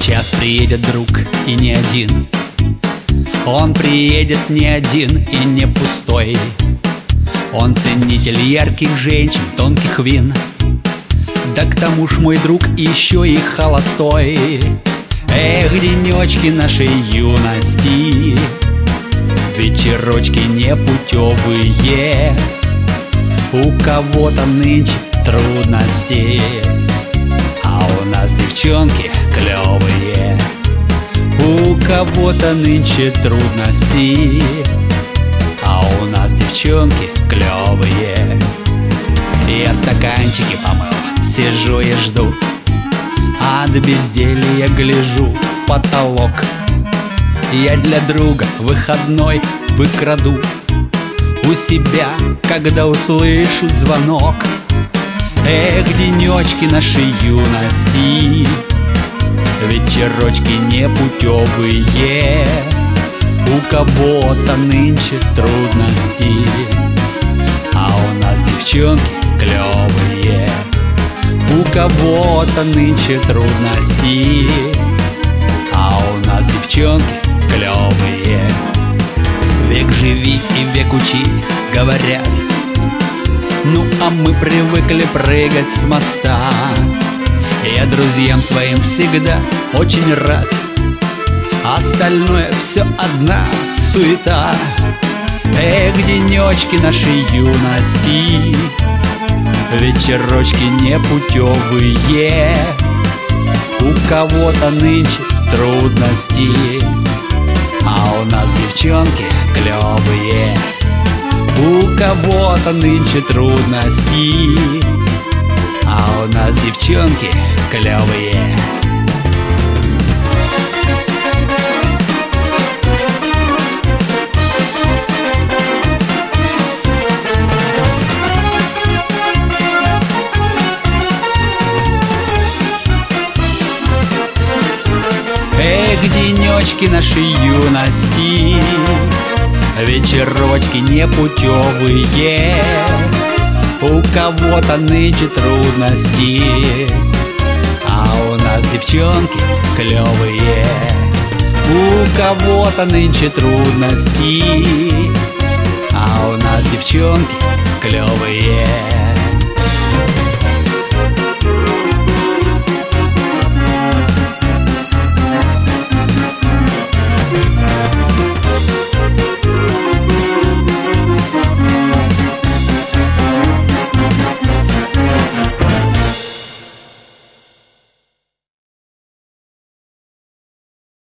Сейчас приедет друг и не один. Он приедет не один и не пустой. Он ценитель ярких женщин, тонких вин. Да к тому ж мой друг еще и холостой. Эх, денечки нашей юности, вечерочки непутевые. У кого-то нынче трудности, а у нас девчонки клевые. У кого-то нынче трудности, а у нас девчонки клевые. Я стаканчики помыл, сижу и жду, от безделья гляжу в потолок. Я для друга выходной выкраду у себя, когда услышу звонок. Эх, денечки нашей юности, вечерочки непутевые. У кого-то нынче трудности, а у нас девчонки клевые. У кого-то нынче трудности, а у нас девчонки клевые. Век живи и век учись, говорят. Ну а мы привыкли прыгать с моста. Я друзьям своим всегда очень рад. Остальное все одна суета. Эх, денечки нашей юности, вечерочки непутевые. У кого-то нынче трудности, а у нас девчонки клевые. У кого-то нынче трудности, а у нас девчонки клевые. Эх, денечки нашей юности, вечерочки непутевые. У кого-то нынче трудности, а у нас девчонки клевые. У кого-то нынче трудности, а у нас девчонки клевые.